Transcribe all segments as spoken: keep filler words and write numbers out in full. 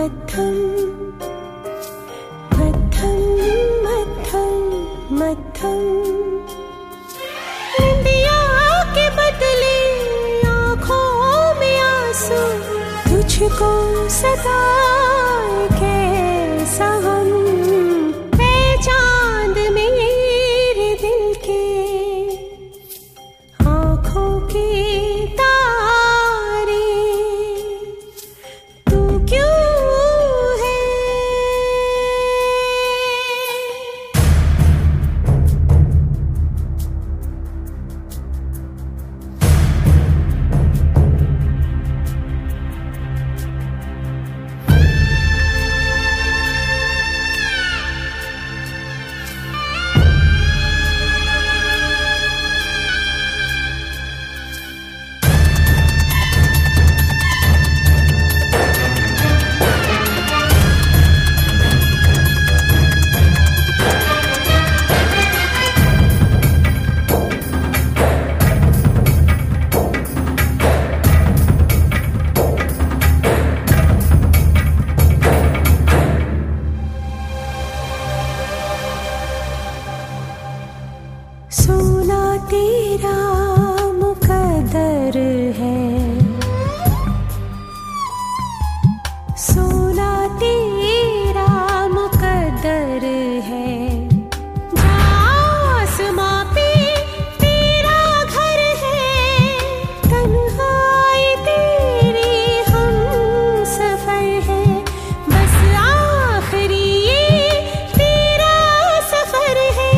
मद्धम मद्धम मद्धम मद्धम निंदिया के बदले आँखों में आंसू तुझको सदा कैसा गम ऐ चांद मेरे दिल के आँखों की सोना तेरा मुकद्दर है, सोना तेरा मुकद्दर है, आसमां पे तेरा घर है, तन्हाई तेरी हम सफर है, बस आखिरी ये तेरा सफर है।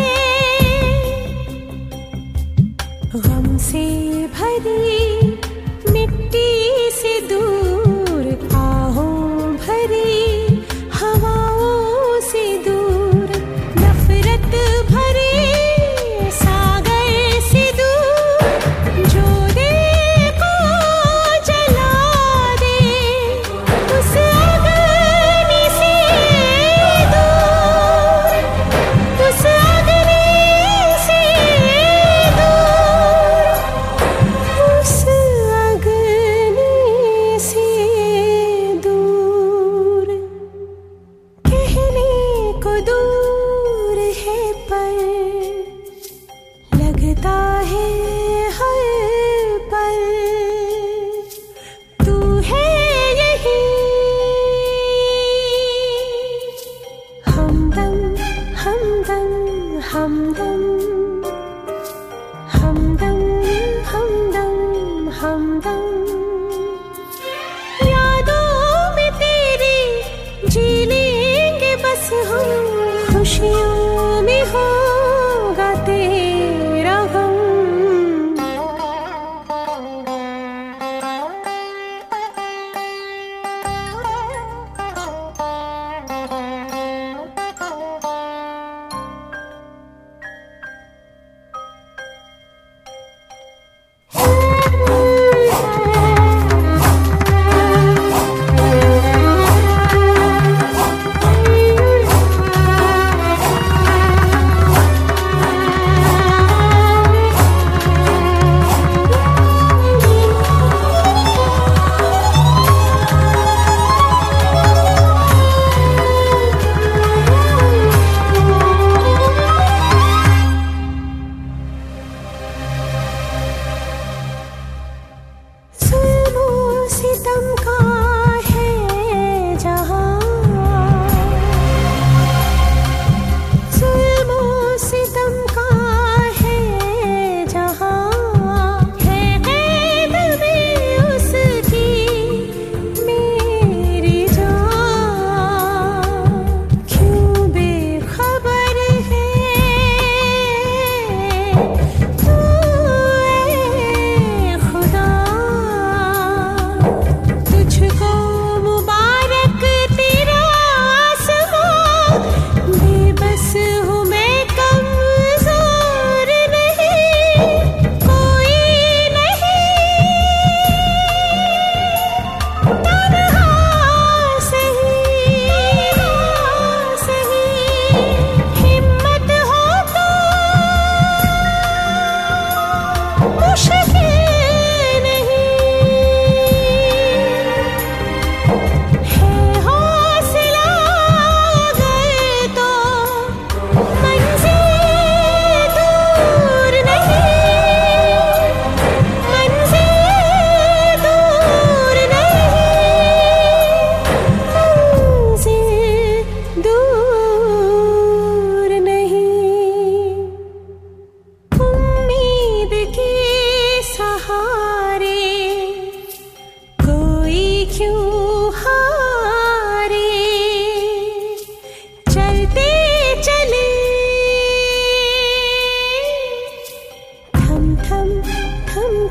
गम से भरी मिट्टी से दूर, आहों भरी हवाओं से दूर, नफरत भरे सागर से दूर, जो दिल को जला दे उस अग्नि से दूर, उस अग्नि से दूर, उस अग्नि से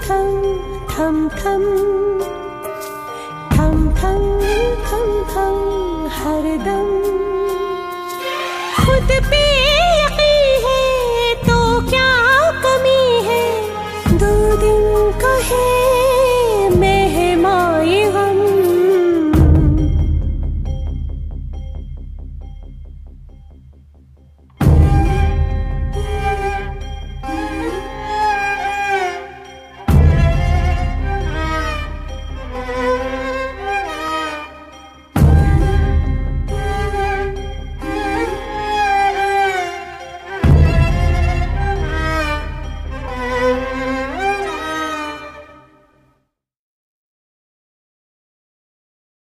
थम थम थम थम थम थम थम हरदम खुद पे